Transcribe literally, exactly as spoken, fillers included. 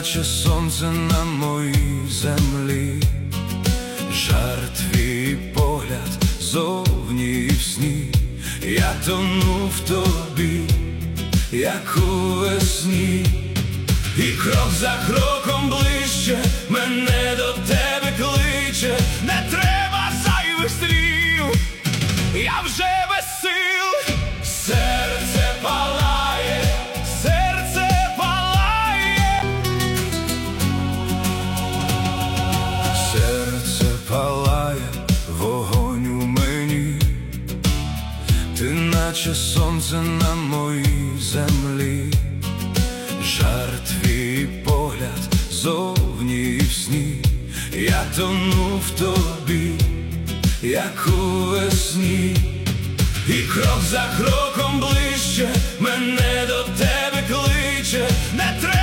наче сонце на моїй землі, жар твій погляд зовні і в сні. Я тону в тобі, як у весні, і крок за кроком ближче мене до тебе кличе. Не треба зайвих слів, я вже без сил. Серце палає, серце палає, серце палає, вогонь у мені. Ти наче сонце на моїй землі, жар твій погляд зовні і в сні. Я тону в тобі, як у весні, і крок за кроком ближче мене до тебе кличе. Не треба